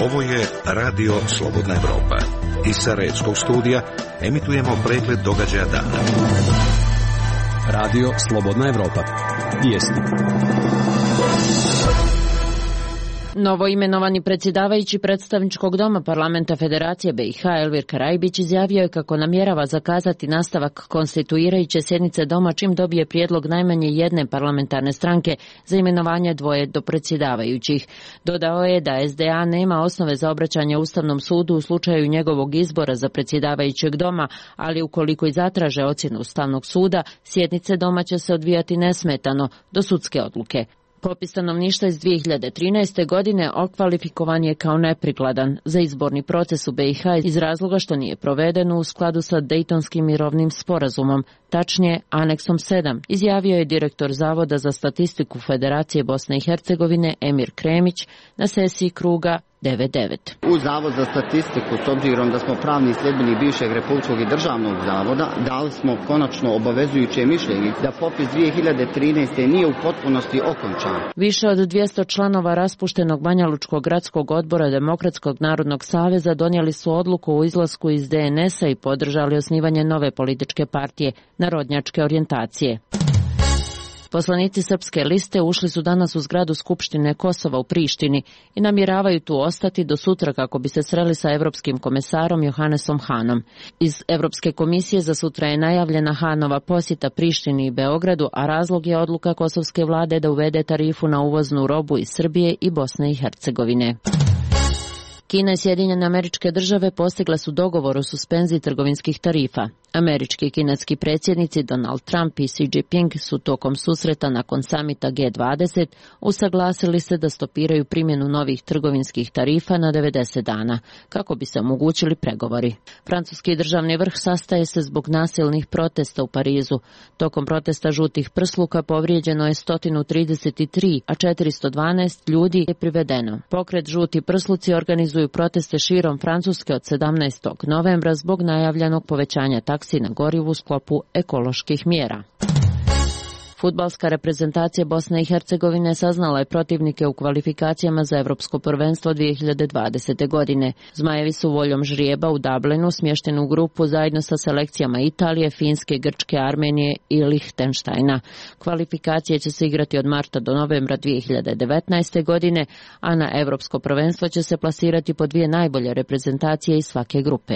Ovo je Radio Slobodna Evropa. Iz Sarajevskog studija emitujemo pregled događaja dana. Radio Slobodna Evropa. Vijesti. Novo imenovani predsjedavajući predstavničkog doma Parlamenta Federacije BiH Elvir Karajbić izjavio je kako namjerava zakazati nastavak konstituirajuće sjednice doma čim dobije prijedlog najmanje jedne parlamentarne stranke za imenovanje dvoje dopredsjedavajućih. Dodao je da SDA nema osnove za obraćanje Ustavnom sudu u slučaju njegovog izbora za predsjedavajućeg doma, ali ukoliko i zatraže ocjenu Ustavnog suda, sjednice doma će se odvijati nesmetano do sudske odluke. Popis stanovništva iz 2013. godine okvalifikovan je kao neprikladan za izborni proces u BiH iz razloga što nije provedeno u skladu sa Dejtonskim mirovnim sporazumom, tačnije Aneksom 7, izjavio je direktor Zavoda za statistiku Federacije Bosne i Hercegovine Emir Kremić na sesiji kruga 9.9. U Zavod za statistiku, s obzirom da smo pravni sljedbenik bivšeg Republičkog i državnog zavoda, dali smo konačno obavezujuće mišljenje da popis 2013. nije u potpunosti okončan. Više od 200 članova raspuštenog Banjalučkog gradskog odbora Demokratskog narodnog saveza donijeli su odluku o izlasku iz DNS-a i podržali osnivanje nove političke partije narodnjačke orijentacije. Poslanici Srpske liste ušli su danas u zgradu Skupštine Kosova u Prištini i namjeravaju tu ostati do sutra kako bi se sreli sa Europskim komesarom Johannesom Hanom. Iz Europske komisije za sutra je najavljena Hanova posjeta Prištini i Beogradu, a razlog je odluka kosovske vlade da uvede tarifu na uvoznu robu iz Srbije i Bosne i Hercegovine. Kina i Sjedinjene Američke Države postigle su dogovor o suspenziji trgovinskih tarifa. Američki i kineski predsjednici Donald Trump i Xi Jinping su tokom susreta nakon samita G20 usaglasili se da stopiraju primjenu novih trgovinskih tarifa na 90 dana, kako bi se omogućili pregovori. Francuski državni vrh sastaje se zbog nasilnih protesta u Parizu. Tokom protesta žutih prsluka povrijeđeno je 133, a 412 ljudi je privedeno. Pokret Žuti prsluci organizuju proteste širom Francuske od 17. novembra zbog najavljenog povećanja taksi na gorivu u sklopu ekoloških mjera. Fudbalska reprezentacija Bosne i Hercegovine saznala je protivnike u kvalifikacijama za Evropsko prvenstvo 2020. godine. Zmajevi su voljom žrijeba u Dublinu smješteni u grupu zajedno sa selekcijama Italije, Finske, Grčke, Armenije i Lihtenštajna. Kvalifikacije će se igrati od marta do novembra 2019. godine, a na Evropsko prvenstvo će se plasirati po dvije najbolje reprezentacije iz svake grupe.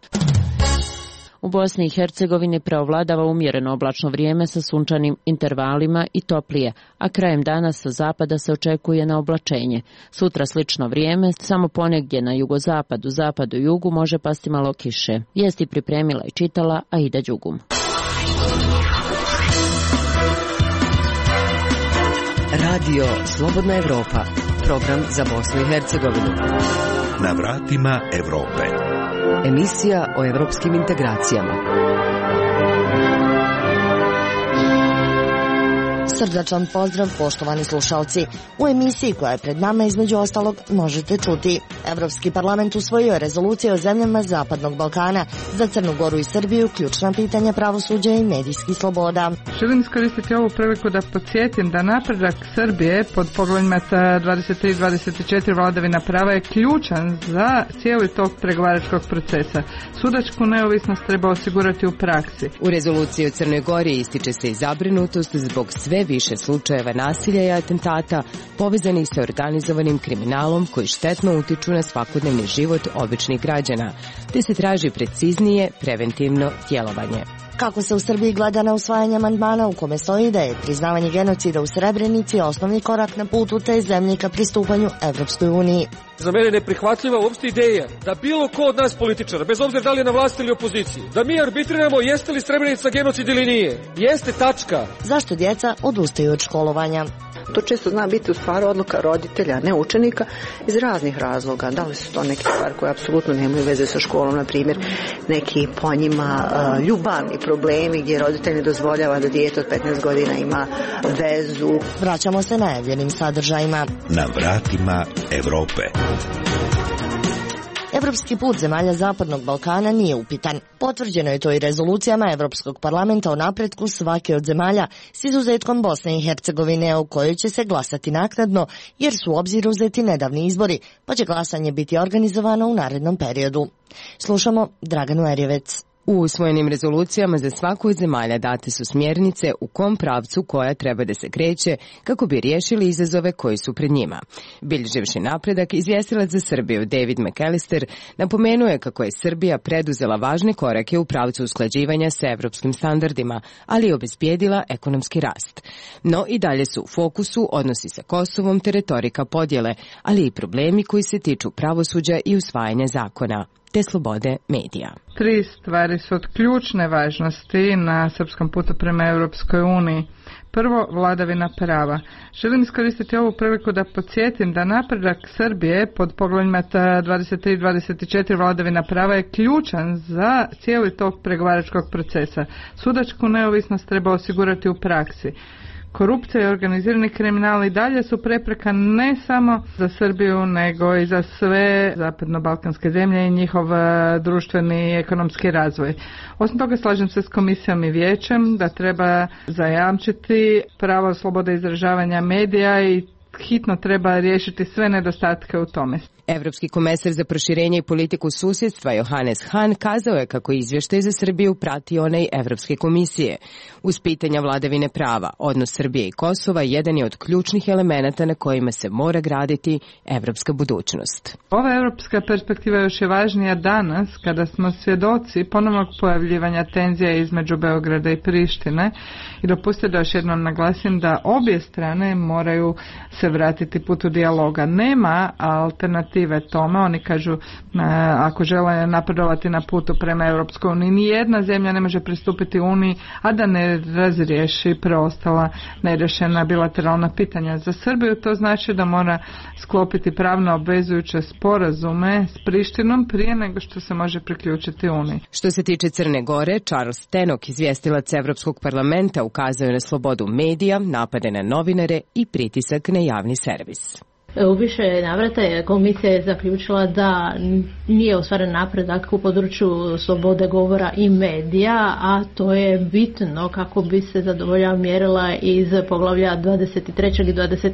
U Bosni i Hercegovini preovladava umjereno oblačno vrijeme sa sunčanim intervalima i toplije, a krajem dana sa zapada se očekuje na oblačenje. Sutra slično vrijeme, samo ponegdje na jugozapadu, zapadu i jugu može pasti malo kiše. Vijesti pripremila i čitala Aida Đugum. Radio Slobodna Evropa, program za Bosnu i Hercegovinu. Na vratima Evrope. Emisija o evropskim integracijama. Srdačan pozdrav, poštovani slušalci. U emisiji koja je pred nama između ostalog možete čuti: Evropski parlament usvojio rezolucije o zemljama Zapadnog Balkana, za Crnu Goru i Srbiju ključna pitanja pravosuđa i medijskih sloboda. Želim iskoristiti ovu priliku da podsjetim da napredak Srbije pod poglavljima 23 i 24 vladavina prava je ključan za cijeli tok pregovaračkog procesa. Sudačku neovisnost treba osigurati u praksi. U rezoluciji o Crnoj Gori ističe se i zabrinutost zbog sve više slučajeva nasilja i atentata povezanih sa organizovanim kriminalom koji štetno utiču na svakodnevni život običnih građana, te se traži preciznije preventivno djelovanje. Kako se u Srbiji gleda na usvajanje amandmana u kome stoji da je priznavanje genocida u Srebrenici osnovni korak na putu te zemlje ka pristupanju Evropskoj uniji. Za mene neprihvatljiva uopšte ideja da bilo ko od nas političara, bez obzira da li je na vlasti ili opoziciji, da mi arbitriramo jeste li Srebrenica genocid ili nije. Jeste, tačka. Zašto djeca odustaju od školovanja? To često zna biti u stvari odluka roditelja, ne učenika, iz raznih razloga. Da li su to neke stvari koje apsolutno nemaju veze sa školom, na primjer neki po njima ljubavni problemi gdje roditelj ne dozvoljava da dijete od 15 godina ima vezu. Vraćamo se najavljenim sadržajima. Na vratima Evrope. Evropski put zemalja Zapadnog Balkana nije upitan. Potvrđeno je to i rezolucijama Evropskog parlamenta o napretku svake od zemalja s izuzetkom Bosne i Hercegovine, u kojoj će se glasati naknadno jer su u obzir uzeti nedavni izbori, pa će glasanje biti organizovano u narednom periodu. Slušamo Draganu Erjevec. U usvojenim rezolucijama za svaku od zemalja date su smjernice u kom pravcu koja treba da se kreće kako bi riješili izazove koji su pred njima. Bilježivši napredak, izvjestilac za Srbiju David McAllister napomenuo je kako je Srbija preduzela važne korake u pravcu usklađivanja sa evropskim standardima, ali i obezbijedila ekonomski rast. No i dalje su u fokusu odnosi sa Kosovom te retorika podjele, ali i problemi koji se tiču pravosuđa i usvajanja zakona te slobode medija. 3 stvari su od ključne važnosti na srpskom putu prema Europskoj uniji. Prvo, vladavina prava. Želim iskoristiti ovu priliku da podsjetim da napredak Srbije pod poglavljima 23 i 24 vladavina prava je ključan za cijeli tog pregovaračkog procesa. Sudačku neovisnost treba osigurati u praksi. Korupcija i organizirani kriminal i dalje su prepreka ne samo za Srbiju, nego i za sve zapadno-balkanske zemlje i njihov društveni i ekonomski razvoj. Osim toga, slažem se s komisijom i vijećem da treba zajamčiti pravo slobode izražavanja medija i hitno treba riješiti sve nedostatke u tome. Evropski komesar za proširenje i politiku susjedstva Johannes Hahn kazao je kako izvještaj za Srbiju prati onaj Evropske komisije. Uz pitanja vladavine prava, odnos Srbije i Kosova jedan je od ključnih elemenata na kojima se mora graditi evropska budućnost. Ova evropska perspektiva još je važnija danas kada smo svjedoci ponovnog pojavljivanja tenzija između Beograda i Prištine i dopustite da još jednom naglasim da obje strane moraju se vratiti putu dijaloga. Nema alternative tome, oni kažu ako žele napredovati na putu prema Europskoj uniji, nijedna zemlja ne može pristupiti Uniji, a da ne razriješi preostala nerješena bilateralna pitanja. Za Srbiju to znači da mora sklopiti pravno obvezujuće sporazume s Prištinom prije nego što se može priključiti Uniji. Što se tiče Crne Gore, Charles Tenok, izvjestilac Evropskog parlamenta, ukazao je na slobodu medija, napade na novinare i pritisak na javni servis. U više navrata je komisija zaključila da nije ostvaren napredak u području slobode govora i medija, a to je bitno kako bi se zadovoljila mjerila iz poglavlja 23. i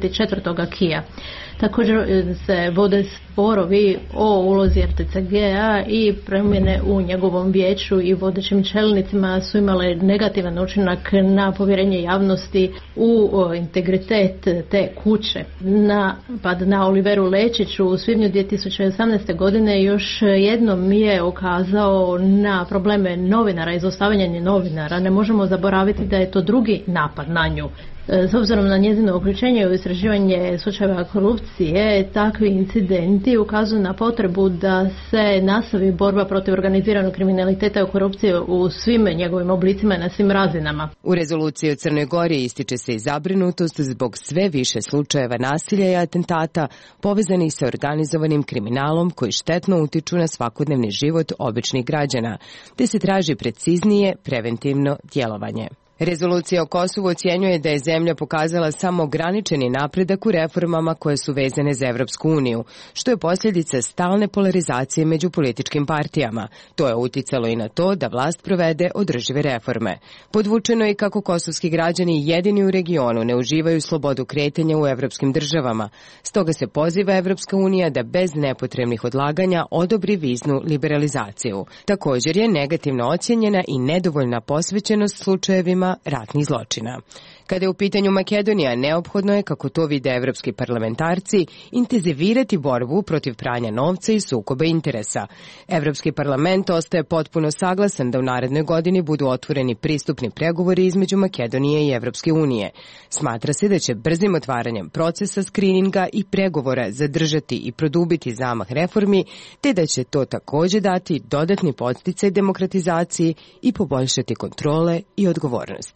24. akija. Također se vode sporovi o ulozi RTCG-a i promjene u njegovom vijeću i vodećim čelnicima su imale negativan učinak na povjerenje javnosti u integritet te kuće. Napad na Oliveru Lečiću u svibnju 2018. godine još jednom je ukazao na probleme novinara i zlostavljanje novinara. Ne možemo zaboraviti da je to drugi napad na nju. S obzirom na njezino uključenje u istraživanje slučajeva korupcije, takvi incidenti ukazuju na potrebu da se nastavi borba protiv organiziranog kriminaliteta i korupcije u svim njegovim oblicima i na svim razinama. U rezoluciji o Crnoj Gori ističe se i zabrinutost zbog sve više slučajeva nasilja i atentata povezanih sa organizovanim kriminalom koji štetno utiču na svakodnevni život običnih građana, te se traži preciznije preventivno djelovanje. Rezolucija o Kosovu ocjenjuje da je zemlja pokazala samo ograničeni napredak u reformama koje su vezane za Evropsku uniju, što je posljedica stalne polarizacije među političkim partijama. To je uticalo i na to da vlast provede održive reforme. Podvučeno je kako kosovski građani jedini u regionu ne uživaju slobodu kretanja u evropskim državama. Stoga se poziva Evropska unija da bez nepotrebnih odlaganja odobri viznu liberalizaciju. Također je negativno ocjenjena i nedovoljna posvećenost slučajevima ratnih zločina. Kada je u pitanju Makedonija, neophodno je, kako to vide evropski parlamentarci, intenzivirati borbu protiv pranja novca i sukoba interesa. Evropski parlament ostaje potpuno saglasan da u narednoj godini budu otvoreni pristupni pregovori između Makedonije i Evropske unije. Smatra se da će brzim otvaranjem procesa skrininga i pregovora zadržati i produbiti zamah reformi, te da će to također dati dodatni podsticaj demokratizaciji i poboljšati kontrole i odgovornosti.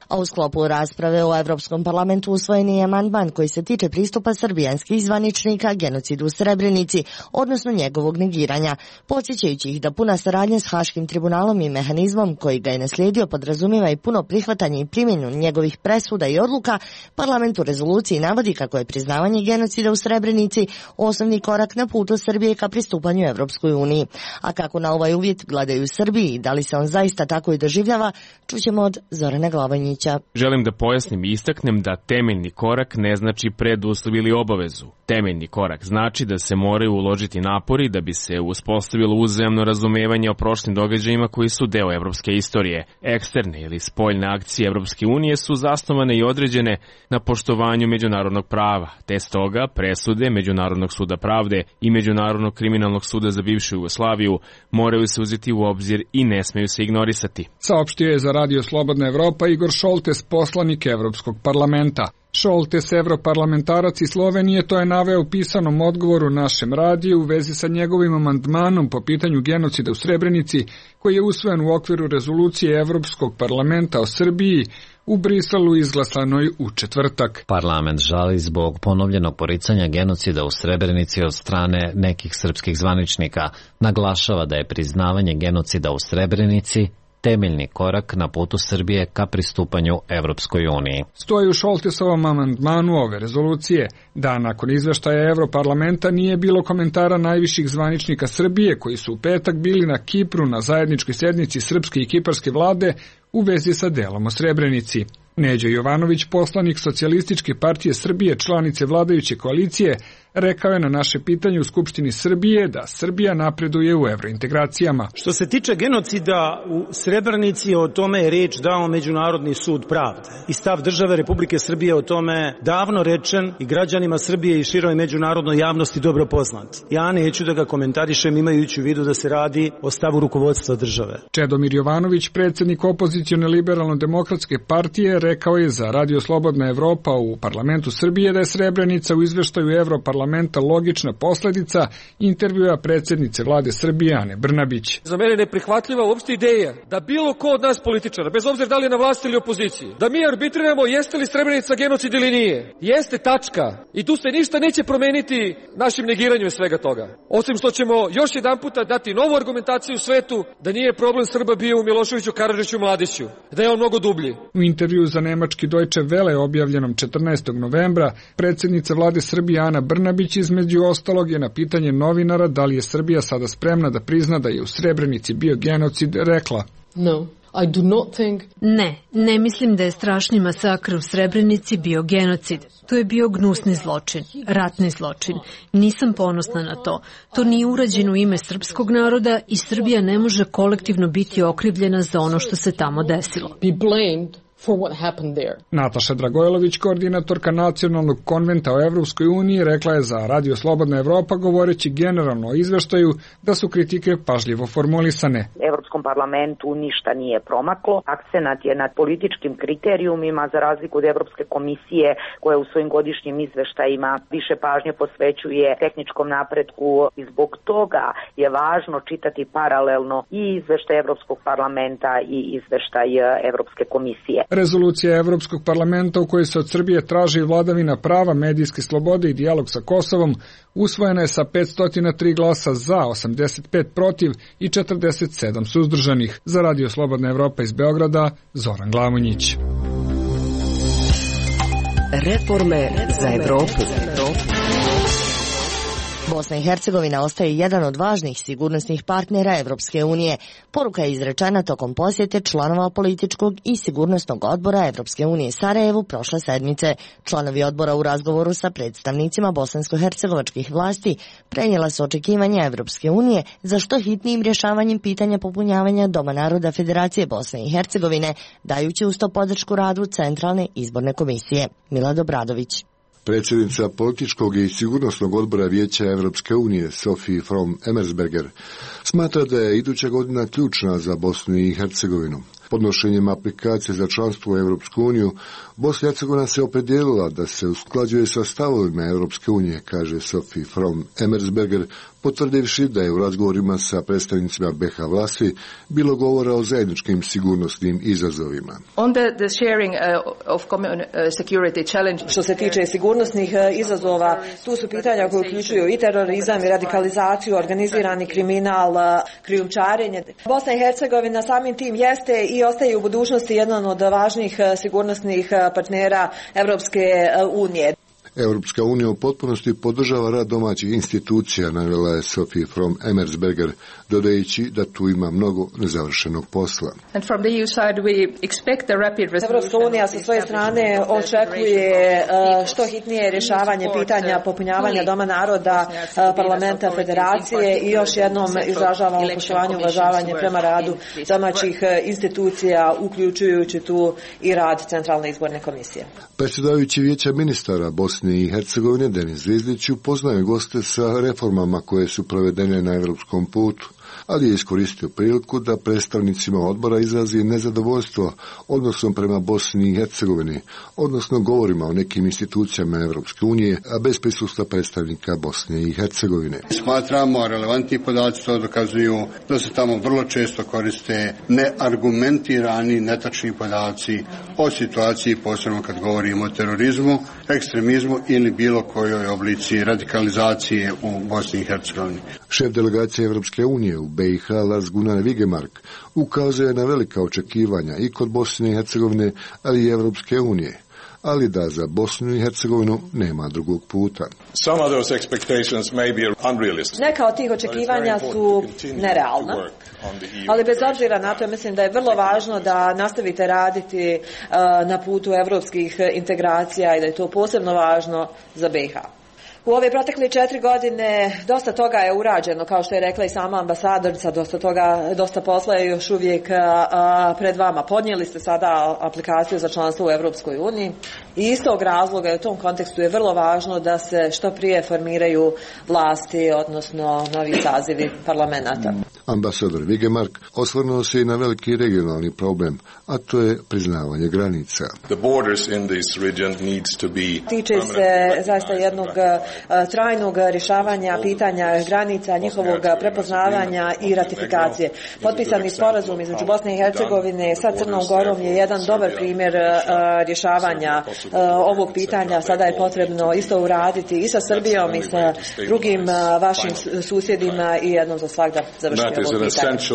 A u sklopu rasprave u Evropskom parlamentu usvojen je amandman koji se tiče pristupa srbijanskih zvaničnika genocidu u Srebrenici, odnosno njegovog negiranja, podsjećajući ih da puna saradnja s Haškim tribunalom i mehanizmom koji ga je naslijedio podrazumijeva i puno prihvatanje i primjenu njegovih presuda i odluka. Parlament u rezoluciji navodi kako je priznavanje genocida u Srebrenici osnovni korak na putu Srbije ka pristupanju Evropskoj uniji. A kako na ovaj uvjet gledaju u Srbiji i da li se on zaista tako i doživljava, čućemo od Zorana Glavanjića. Želim da pojasnim i istaknem da temeljni korak ne znači preduslov ili obavezu. Temeljni korak znači da se moraju uložiti napori da bi se uspostavilo uzajamno razumevanje o prošlim događajima koji su deo evropske istorije. Eksterne ili spoljne akcije Evropske unije su zasnovane i određene na poštovanju međunarodnog prava, te stoga presude Međunarodnog suda pravde i Međunarodnog kriminalnog suda za bivšu Jugoslaviju moraju se uzeti u obzir i ne smeju se ignorisati. Saopštio je za Radio Slobodna Evropa Igor Šoltes, poslanik Evropskog parlamenta. Šoltes, evroparlamentarac iz Slovenije, to je naveo u pisanom odgovoru našem radiju u vezi sa njegovim amandmanom po pitanju genocida u Srebrenici, koji je usvojen u okviru rezolucije Evropskog parlamenta o Srbiji u Briselu izglasanoj u četvrtak. Parlament žali zbog ponovljenog poricanja genocida u Srebrenici od strane nekih srpskih zvaničnika. Naglašava da je priznavanje genocida u Srebrenici temeljni korak na putu Srbije ka pristupanju Evropskoj uniji. Stoji u Šoltesovom amandmanu ove rezolucije da nakon izveštaja Evroparlamenta nije bilo komentara najviših zvaničnika Srbije koji su u petak bili na Kipru na zajedničkoj sednici srpske i kiparske vlade u vezi sa delom o Srebrenici. Neđo Jovanović, poslanik Socijalističke partije Srbije, članice vladajuće koalicije, rekao je na naše pitanje u Skupštini Srbije da Srbija napreduje u evrointegracijama. Što se tiče genocida u Srebrenici, o tome je reč dao Međunarodni sud pravde. I stav države Republike Srbije o tome davno rečen i građanima Srbije i široj međunarodnoj javnosti dobro poznat. Ja neću da ga komentarišem imajući u vidu da se radi o stavu rukovodstva države. Čedomir Jovanović, predsjednik opozicione liberalno-demokratske partije, rekao je za Radio Slobodna Evropa u parlamentu Srbije da je Srebrenica u izveštaju Evroparlamenta logična posledica intervjua predsjednice vlade Srbije Ane Brnabić. Za mene neprihvatljiva uopšte ideja da bilo ko od nas političara, bez obzira da li je na vlasti ili opoziciji, da mi arbitriramo jeste li Srebrenica genocid ili nije. Jeste, tačka. I tu se ništa neće promeniti našim negiranjem svega toga. Osim što ćemo još jedan puta dati novu argumentaciju u svetu da nije problem Srba bio u Miloševiću, Karadžiću, Mladiću, da je on mnogo dublji. U intervju za nemački Deutsche Welle objavljenom 14. novembra predsjednica vlade Srbije Ana Brnabić između ostalog je na pitanje novinara da li je Srbija sada spremna da prizna da je u Srebrenici bio genocid rekla: No. I do not think... Ne mislim da je strašni masakr u Srebrenici bio genocid. To je bio gnusni zločin, ratni zločin. Nisam ponosna na to. To nije urađeno u ime srpskog naroda i Srbija ne može kolektivno biti okrivljena za ono što se tamo desilo. Be blamed for what happened there. Nataša Dragojlović, koordinatorka Nacionalnog konventa o Evropskoj uniji, rekla je za Radio Slobodna Evropa, govoreći generalno o izveštaju, da su kritike pažljivo formulisane. Evropskom parlamentu ništa nije promaklo. Akcenat je nad političkim kriterijumima za razliku od Evropske komisije koja u svojim godišnjim izveštajima više pažnje posvećuje tehničkom napretku i zbog toga je važno čitati paralelno i izveštaj Evropskog parlamenta i izveštaj Evropske komisije. Rezolucija Evropskog parlamenta u kojoj se od Srbije traži vladavina prava, medijske slobode i dijalog sa Kosovom usvojena je sa 503 glasa za, 85 protiv i 47 suzdržanih. Za Radio Slobodna Evropa iz Beograda, Zoran Glamonjić. Reforme za Evropu. Bosna i Hercegovina ostaje jedan od važnih sigurnosnih partnera Evropske unije. Poruka je izrečena tokom posjete članova političkog i sigurnosnog odbora Evropske unije Sarajevu prošle sedmice. Članovi odbora u razgovoru sa predstavnicima bosansko-hercegovačkih vlasti prenijela su očekivanja Evropske unije za što hitnijim rješavanjem pitanja popunjavanja Doma naroda Federacije Bosne i Hercegovine, dajući uz to podršku radu Centralne izborne komisije. Milad Obradović. Predsjednica političkog i sigurnosnog odbora Vijeća Evropske unije Sofie from Emersberger smatra da je iduća godina ključna za Bosnu i Hercegovinu. Podnošenjem aplikacije za članstvo u Europsku uniju, Bosna i Hercegovina se opredijelila da se usklađuje sa stavovima Europske unije, kaže Sophie from Emersberger, potvrdivši da je u razgovorima sa predstavnicima BiH vlasti bilo govora o zajedničkim sigurnosnim izazovima. Što se tiče sigurnosnih izazova, tu su pitanja koje uključuju i terorizam i radikalizaciju, organizirani kriminal, krijumčarenje. Bosna i Hercegovina samim tim jeste i ostaje u budućnosti jedan od važnijih sigurnosnih partnera Europske unije. Europska unija u potpunosti podržava rad domaćih institucija, navela je Sophie from Emersberger, dodajući da tu ima mnogo nezavršenog posla. Europska unija sa svoje strane očekuje što hitnije rješavanje pitanja popunjavanja Doma naroda, parlamenta, federacije i još jednom izražavamo poštovanje i uvažavanje prema radu domaćih institucija, uključujući tu i rad Centralne izborne komisije. Predsjedavajući Vijeća ministara Bosne i Hercegovine Denis Zvizdić upoznaje goste sa reformama koje su provedene na europskom putu, ali je iskoristio priliku da predstavnicima odbora izrazi nezadovoljstvo odnosom prema Bosni i Hercegovini, odnosno govorima o nekim institucijama Europske unije, a bez prisustva predstavnika Bosne i Hercegovine. Smatramo, relevantni podaci to dokazuju da se tamo vrlo često koriste neargumentirani, netačni podaci o situaciji, posebno kad govorimo o terorizmu, ekstremizmu ili bilo kojoj oblici radikalizacije u Bosni i Hercegovini. Šef delegacije Europske unije u BiH Lars Gunnar Vigemark ukazuje na velika očekivanja i kod Bosne i Hercegovine, ali i Europske unije, ali da za Bosnu i Hercegovinu nema drugog puta. Neka od tih očekivanja su nerealna, ali bez obzira na to mislim da je vrlo važno da nastavite raditi na putu europskih integracija i da je to posebno važno za BiH. U ove protekle 4 godine dosta toga je urađeno, kao što je rekla i sama ambasadorica, dosta posla je još uvijek pred vama. Podnijeli ste sada aplikaciju za članstvo u Europskoj uniji i iz tog razloga i u tom kontekstu je vrlo važno da se što prije formiraju vlasti, odnosno novi sazivi parlamenta. Ambasador Vigemark osvrnuo se i na veliki regionalni problem, a to je priznavanje granica. Tiče se zaista jednog trajnog rješavanja pitanja granica, njihovog prepoznavanja i ratifikacije. Potpisani sporazum između Bosne i Hercegovine sa Crnom Gorom je jedan dobar primjer rješavanja ovog pitanja. Sada je potrebno isto uraditi i sa Srbijom i sa drugim vašim susjedima i jednom za svagda završiti ovo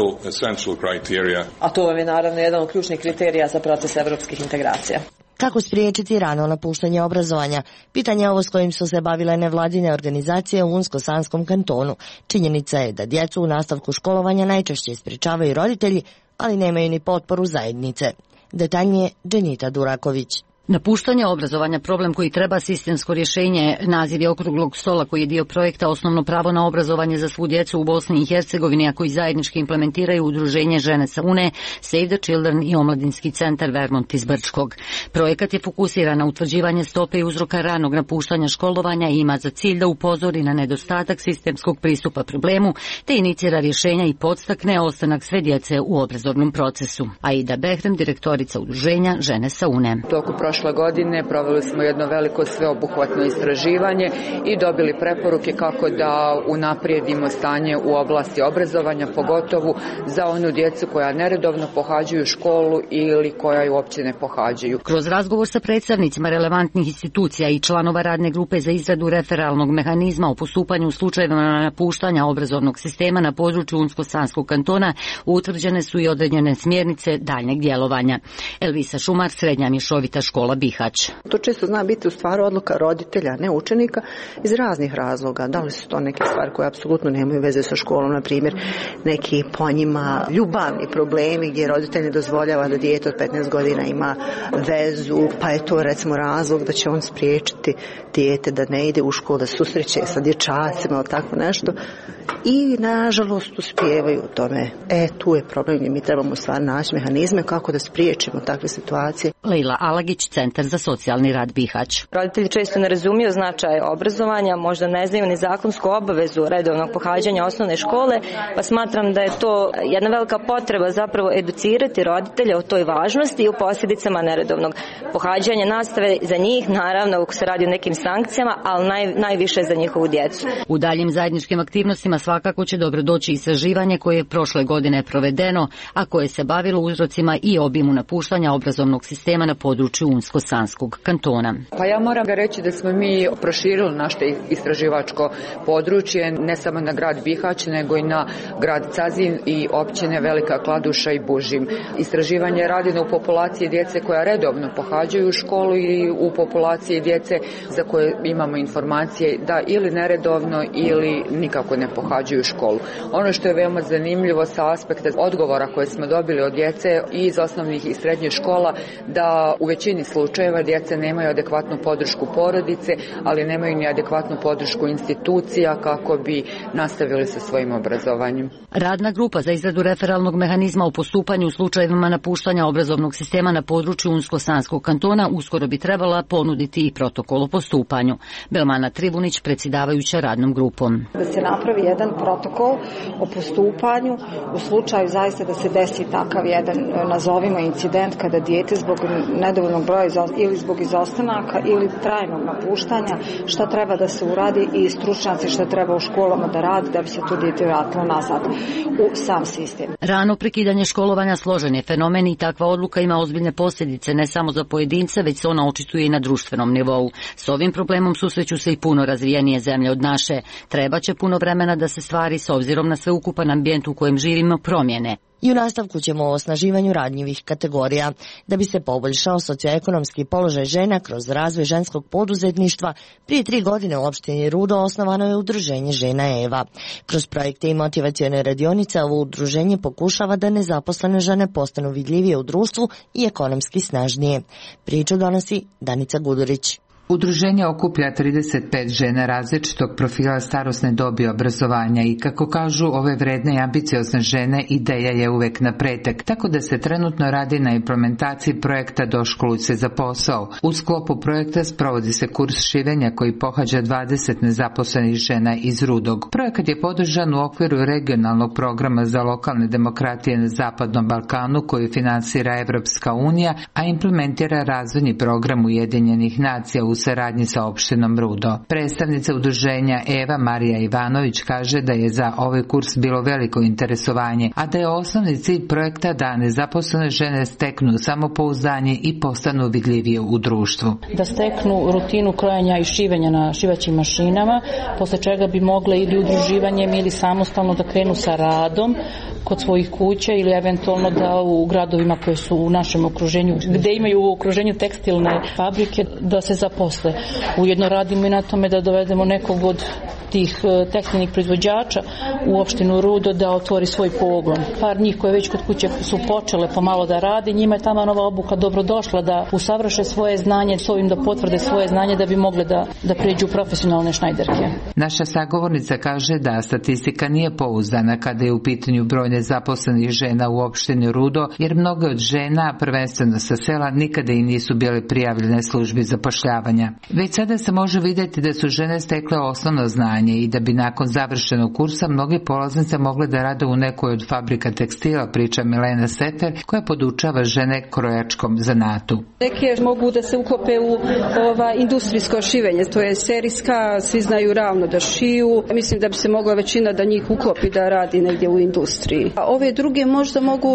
pitanje. A to vam je naravno jedan od ključnih kriterija za proces evropskih integracija. Kako spriječiti rano napuštanje obrazovanja? Pitanje je ovo s kojim su se bavile nevladine organizacije u Unsko-Sanskom kantonu. Činjenica je da djecu u nastavku školovanja najčešće sprječavaju roditelji, ali nemaju ni potporu zajednice. Detaljnije Dženita Duraković. Napuštanje obrazovanja, problem koji treba sistemsko rješenje, naziv je okruglog stola koji je dio projekta Osnovno pravo na obrazovanje za svu djecu u Bosni i Hercegovini, a koji zajednički implementiraju udruženje Žene sa UNE, Save the Children i Omladinski centar Vermont iz Brčkog. Projekat je fokusiran na utvrđivanje stope i uzroka ranog napuštanja školovanja i ima za cilj da upozori na nedostatak sistemskog pristupa problemu, te inicira rješenja i podstakne ostanak sve djece u obrazovnom procesu. Aida Behrem, direktorica udruženja Žene sa UNE. Prošle godine proveli smo jedno veliko sveobuhvatno istraživanje i dobili preporuke kako da unaprijedimo stanje u oblasti obrazovanja, pogotovo za onu djecu koja neredovno pohađaju školu ili koja ju uopće ne pohađaju. Kroz razgovor sa predstavnicima relevantnih institucija i članova radne grupe za izradu referalnog mehanizma o postupanju u slučajevima napuštanja obrazovnog sistema na području Unsko-Sanskog kantona utvrđene su i određene smjernice daljnjeg djelovanja. Elvisa Šumar, srednja mješovita škola Bihać. To često zna biti u stvari odluka roditelja, ne učenika, iz raznih razloga. Da li su to neke stvari koje apsolutno nemaju veze sa školom, na primjer neki po njima ljubavni problemi gdje roditelj ne dozvoljava da dijete od 15 godina ima vezu, pa je to recimo razlog da će on spriječiti dijete da ne ide u školu, da susreće sa dječacima ili tako nešto. I nažalost uspijevaju u tome. Tu je problem gdje mi trebamo stvarno naći mehanizme kako da spriječimo takve situacije. Lejla Alagić, Centar za socijalni rad Bihać. Roditelji često ne razumiju značaj obrazovanja, možda ne znaju ni zakonsku obavezu redovnog pohađanja osnovne škole, pa smatram da je to jedna velika potreba zapravo educirati roditelje o toj važnosti i o posljedicama neredovnog pohađanja nastave za njih, naravno ako se radi o nekim sankcijama, ali najviše za njihovu djecu. U daljim zajedničkim aktivnostima svakako će dobro doći istraživanje koje je prošle godine provedeno, a koje se bavilo uzrocima i obimu napuštanja obrazovnog sistema na području Unsko-Sanskog kantona. Pa ja moram ga reći da smo mi proširili naše istraživačko područje ne samo na grad Bihać, nego i na grad Cazin i općine Velika Kladuša i Bužim. Istraživanje je radeno u populaciji djece koja redovno pohađaju školu i u populaciji djece za koje imamo informacije da ili neredovno ili nikako ne pohađaju školu. Ono što je veoma zanimljivo sa aspekta odgovora koje smo dobili od djece i iz osnovnih i srednjih škola, da u većini slučajeva djeca nemaju adekvatnu podršku porodice, ali nemaju ni adekvatnu podršku institucija kako bi nastavili sa svojim obrazovanjem. Radna grupa za izradu referalnog mehanizma u postupanju u slučajevima napuštanja obrazovnog sistema na području Unsko-Sanskog kantona uskoro bi trebala ponuditi i protokol o postupanju. Belmana Tribunić, predsjedavajuća radnom grupom. Da se napravi jedan protokol o postupanju u slučaju zaista da se desi takav jedan, nazovimo, incident kada dijete zbog nedovoljnog broja ili zbog izostanaka ili trajnog napuštanja, šta treba da se uradi i stručnjaci šta treba u školama da radi da bi se to dijete vratilo nazad u sam sistem. Rano prekidanje školovanja složen je fenomen i takva odluka ima ozbiljne posljedice ne samo za pojedince, već se ona očituje i na društvenom nivou. S ovim problemom susreću se i puno razvijenije zemlje od naše. Trebaće puno vremena da se stvari s obzirom na sveukupan ambijent u kojem živimo promijene. I u nastavku ćemo o osnaživanju ranjivih kategorija. Da bi se poboljšao socioekonomski položaj žena kroz razvoj ženskog poduzetništva, prije 3 godine u opštini Rudo osnovano je udruženje Žena Eva. Kroz projekte i motivacione radionice ovo udruženje pokušava da nezaposlene žene postanu vidljivije u društvu i ekonomski snažnije. Priču donosi Danica Gudurić. Udruženje okuplja 35 žena različitog profila, starosne dobi, obrazovanja i, kako kažu ove vredne i ambiciozne žene, ideja je uvek na pretek, tako da se trenutno radi na implementaciji projekta Doškoluj se za posao. U sklopu projekta sprovodi se kurs šivenja koji pohađa 20 nezaposlenih žena iz Rudog. Projekat je podržan u okviru regionalnog programa za lokalne demokratije na Zapadnom Balkanu koji finansira Evropska unija, a implementira razvojni program Ujedinjenih nacija u saradnji sa opštinom Rudo. Predstavnica udruženja Eva Marija Ivanović kaže da je za ovaj kurs bilo veliko interesovanje, a da je osnovni cilj projekta da nezaposlene žene steknu samopouzdanje i postanu vidljivije u društvu. Da steknu rutinu krojanja i šivenja na šivaćim mašinama, posle čega bi mogle ili udruživanjem ili samostalno da krenu sa radom kod svojih kuća ili eventualno da u gradovima koji su u našem okruženju, gde imaju u okruženju tekstilne fabrike, da se zaposle. Ujedno radimo i na tome da dovedemo nekog od tih tekstilnih proizvođača u opštinu Rudo da otvori svoj pogon. Par njih koje već kod kuće su počele pomalo da rade, njima je tamo nova obuka dobrodošla da usavrše svoje znanje, s ovim da potvrde svoje znanje da bi mogle da pređu profesionalne šnajderke. Naša sagovornica kaže da statistika nije pouzdana kada je u pitanju broj nezaposlenih žena u opštini Rudo, jer mnoge od žena, prvenstveno sa sela, nikada i nisu bile prijavljene službi zapošljavanja. Već sada se može vidjeti da su žene stekle osnovno znanje i da bi nakon završenog kursa mnogi polaznice mogle da rade u nekoj od fabrika tekstila, priča Milena Sefer, koja podučava žene krojačkom zanatu. Neke mogu da se uklope u industrijsko šivenje, to je serijska, svi znaju ravno da šiju. Mislim da bi se mogla većina da njih uklopi da radi negdje u industriji. A ove druge možda mogu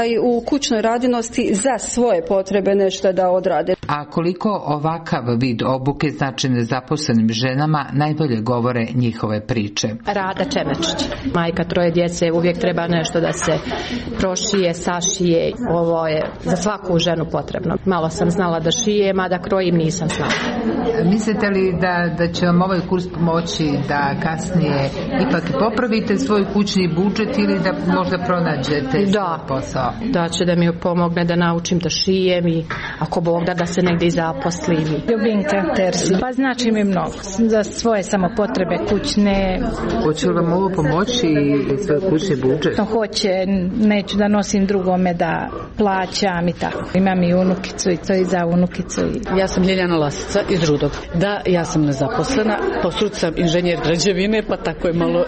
u kućnoj radinosti za svoje potrebe nešto da odrade. A koliko ovakav vid obuke znači nezaposlenim ženama, najbolje govore njihove priče. Rada Čemečić. Majka 3 djece, uvijek treba nešto da se prošije, sašije. Ovo je za svaku ženu potrebno. Malo sam znala da šijem, a da krojim nisam znala. Mislite li da će vam ovaj kurs pomoći da kasnije ipak popravite svoj kućni budžet ili da možda pronađete svoj posao? Da će da mi pomogne da naučim da šijem i ako Bog da se se negdje i zaposlim. Ljubinka Terzi. Pa znači mi mnogo. Za svoje samo potrebe kućne. Hoće li vam ovo pomoći i svoj kućni budžet? Hoće, neću da nosim drugome da plaćam i tako. Imam i unukicu i to i za unukicu. Ja sam Ljiljana Lasica iz Rudog. Da, ja sam nezaposlena, po struci sam inženjer građevine, pa tako je malo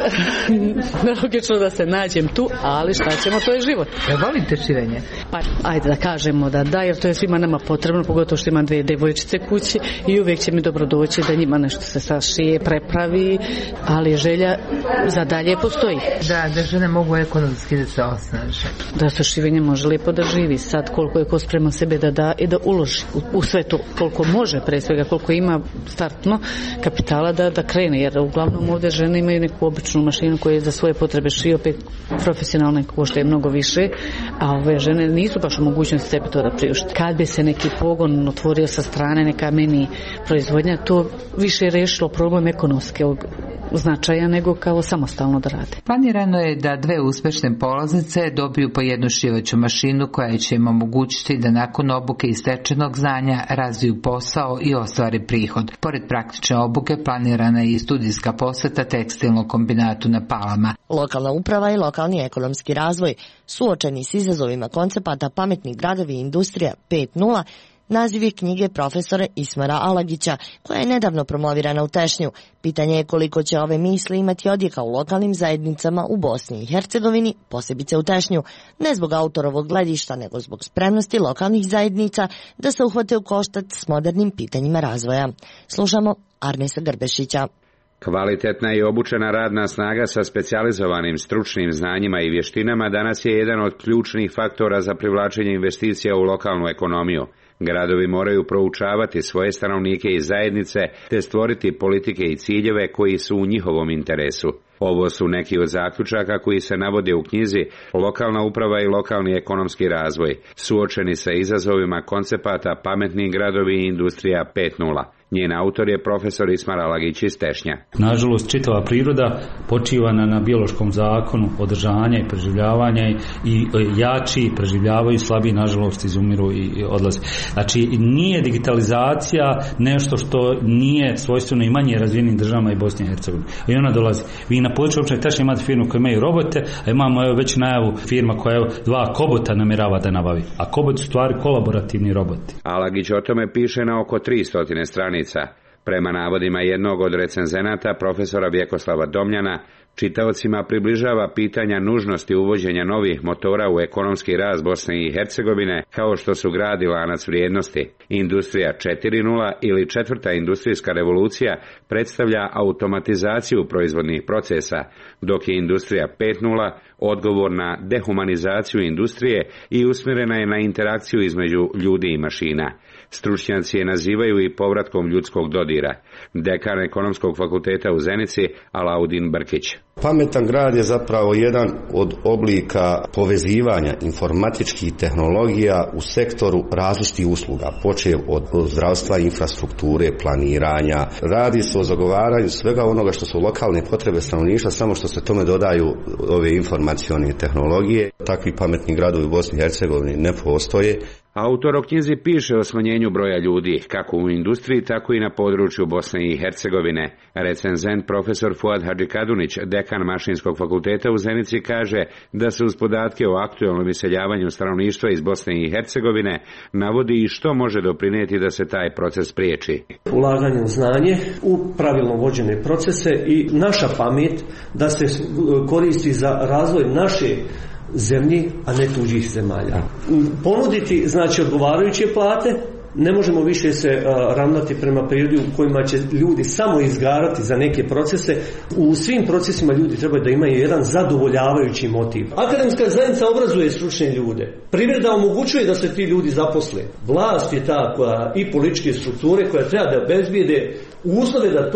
nelogično da se nađem tu, ali šta ćemo, to je život. Volite šivenje? Pa ajde da kažemo da, jer to je svima nama potrebno, pogotovo što imam 2 devojčice kući i uvijek će mi dobro doći da njima nešto se sašije, prepravi, ali želja za dalje postoji. Da žene mogu ekonomski da se osnaže. Da se šivenje može lijepo da živi, sad koliko je ko spreman sebe da da i da uloži u sve to, koliko može, pre svega koliko ima startno kapitala da krene, jer uglavnom ovdje žene imaju neku običnu mašinu koja je za svoje potrebe šije, opet profesionalne košta mnogo više, a ove žene nisu baš u mogućnosti sebi to da priušte. Kad bi se neki pogon otvorio sa strane, neka mini proizvodnja, to više rešilo problem ekonomskog značaja nego kao samostalno da rade. Planirano je da 2 uspešne polaznice dobiju po jednu šivaću mašinu koja će im omogućiti da nakon obuke i stečenog znanja razviju posao i ostvare prihod. Pored praktične obuke planirana je i studijska poseta tekstilnom kombinatu na Palama. Lokalna uprava i lokalni ekonomski razvoj suočeni s izazovima koncepata Pametni gradovi i industrija 5.0 naziv je knjige profesora Ismara Alagića, koja je nedavno promovirana u Tešnju. Pitanje je koliko će ove misli imati odjeka u lokalnim zajednicama u Bosni i Hercegovini, posebice u Tešnju, ne zbog autorovog gledišta, nego zbog spremnosti lokalnih zajednica da se uhvate u koštac s modernim pitanjima razvoja. Slušamo Arnesa Grbešića. Kvalitetna i obučena radna snaga sa specijalizovanim stručnim znanjima i vještinama danas je jedan od ključnih faktora za privlačenje investicija u lokalnu ekonomiju. Gradovi moraju proučavati svoje stanovnike i zajednice te stvoriti politike i ciljeve koji su u njihovom interesu. Ovo su neki od zaključaka koji se navode u knjizi Lokalna uprava i lokalni ekonomski razvoj, suočeni sa izazovima koncepata Pametni gradovi i industrija 5.0. Njen autor je profesor Ismar Alagić iz Tešnja. Nažalost, čitava priroda počiva na biološkom zakonu održanja i preživljavanja i jači preživljavaju, slabiji nažalost izumiru i odlaze. Znači, nije digitalizacija nešto što nije svojstveno i manje razvijenim državama i Bosni i Hercegovini. I ona dolazi. Vi na području općine Tešnja imate firmu koja imaju robote, a imamo već najavu firma koja 2 kobota namjerava da nabavi. A kobot su stvari kolaborativni roboti. Alagić o tome piše na oko 300 stranica. Prema navodima jednog od recenzenata, profesora Vjekoslava Domljana, čitaocima približava pitanja nužnosti uvođenja novih motora u ekonomski rast Bosne i Hercegovine, kao što su grad i lanac vrijednosti. Industrija 4.0 ili 4. industrijska revolucija predstavlja automatizaciju proizvodnih procesa, dok je industrija 5.0 odgovor na dehumanizaciju industrije i usmjerena je na interakciju između ljudi i mašina. Stručnjaci je nazivaju i povratkom ljudskog dodira. Dekan Ekonomskog fakulteta u Zenici, Alaudin Brkić. Pametan grad je zapravo jedan od oblika povezivanja informatičkih tehnologija u sektoru različitih usluga, počev od zdravstva, infrastrukture, planiranja. Radi se o zagovaranju svega onoga što su lokalne potrebe stanovništva, samo što se tome dodaju ove informacione tehnologije. Takvi pametni gradovi u Bosni i Hercegovini ne postoje. Autor o knjizi piše o smanjenju broja ljudi, kako u industriji, tako i na području Bosne i Hercegovine. Recenzent profesor Fuad Hadžikadunić, dekan Mašinskog fakulteta u Zenici, kaže da se uz podatke o aktualnom iseljavanju stanovništva iz Bosne i Hercegovine navodi i što može doprinijeti da se taj proces spriječi. Ulaganje u znanje, u pravilno vođene procese i naša pamet da se koristi za razvoj naše zemlji, a ne tuđih zemalja. Ponuditi, znači, odgovarajuće plate, ne možemo više se ravnati prema periodu u kojima će ljudi samo izgarati za neke procese. U svim procesima ljudi trebaju da imaju jedan zadovoljavajući motiv. Akademska zajednica obrazuje stručne ljude. Privreda omogućuje da se ti ljudi zaposle. Vlast je ta koja i političke strukture koja treba da obezbijede uslove da to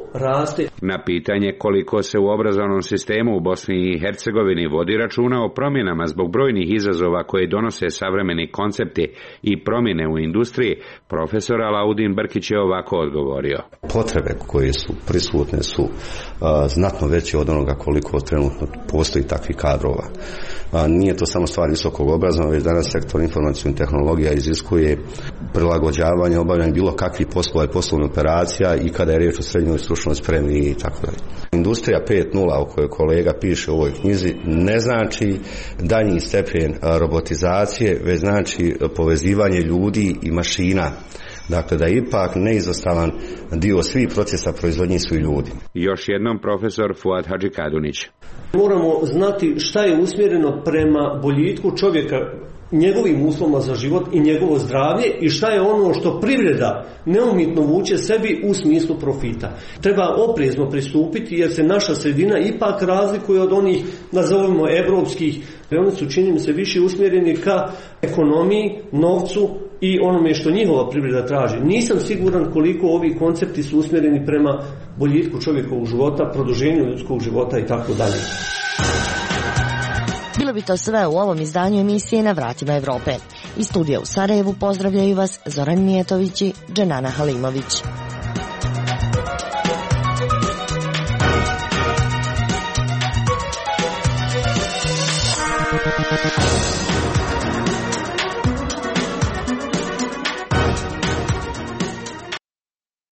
raste. Na pitanje koliko se u obrazovnom sistemu u Bosni i Hercegovini vodi računa o promjenama zbog brojnih izazova koje donose savremeni koncepti i promjene u industriji, profesor Alaudin Brkić je ovako odgovorio. Potrebe koje su prisutne su znatno veće od onoga koliko trenutno postoji takvih kadrova. Nije to samo stvar visokog obrazovanja, već danas sektor informacijskih tehnologija iziskuje prilagođavanje, obavljanje bilo kakvih poslova i poslovnih operacija i kada je riječ o srednjoj stručnoj spremi i tako dalje. Industrija 5.0 o kojoj kolega piše u ovoj knjizi ne znači danji stepen robotizacije, već znači povezivanje ljudi i mašina. Dakle, da je ipak neizostavan dio svih procesa proizvodnje su i ljudi. Još jednom profesor Fuad Hadžikadunić. Moramo znati šta je usmjereno prema boljitku čovjeka, njegovim uslovima za život i njegovo zdravlje i šta je ono što privreda neumitno vuče sebi u smislu profita. Treba oprezno pristupiti jer se naša sredina ipak razlikuje od onih, nazovimo, evropskih. Oni su, čini mi se, više usmjereni ka ekonomiji, novcu i onome što njihova privreda traži. Nisam siguran koliko ovi koncepti su usmjereni prema boljitku čovjekovog života, produženju ljudskog života i tako dalje. Bilo bi to sve u ovom izdanju emisije Na vratima Evrope. Iz studija u Sarajevu pozdravljaju vas Zoran Mijetović i Dženana Halimović.